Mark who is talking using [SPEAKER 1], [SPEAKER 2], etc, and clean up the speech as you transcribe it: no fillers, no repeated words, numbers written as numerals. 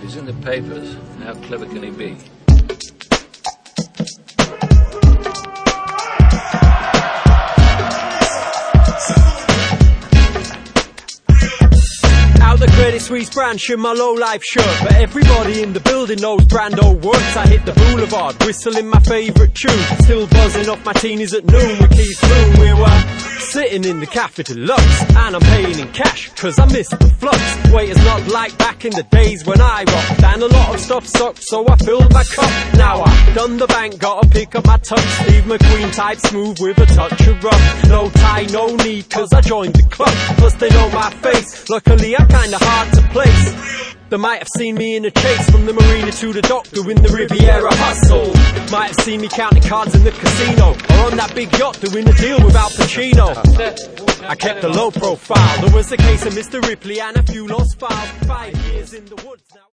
[SPEAKER 1] he's in the papers, how clever can he be?
[SPEAKER 2] The Credit Suisse branch in my low-life shirt, but everybody in the building knows Brando works. I hit the boulevard, whistling my favourite tune, still buzzing off martinis at noon with Keith Moon. We were sitting in the Cafe Deluxe, and I'm paying in cash, cause I missed the flux. Waiters not like back in the days when I rocked, and a lot of stuff sucked, so I filled my cup. Now I've done the bank, gotta pick up my touch. Steve McQueen type smooth with a touch of rough. No tie, no need, cause I joined the club. Plus they know my face, luckily I'm kinda hard to place. They might have seen me in a chase from the marina to the dock, doing the Riviera hustle. Might have seen me counting cards in the casino, or on that big yacht doing a deal with Al Pacino. I kept a low profile. There was a case of Mr. Ripley and a few lost files. 5 years in the woods now.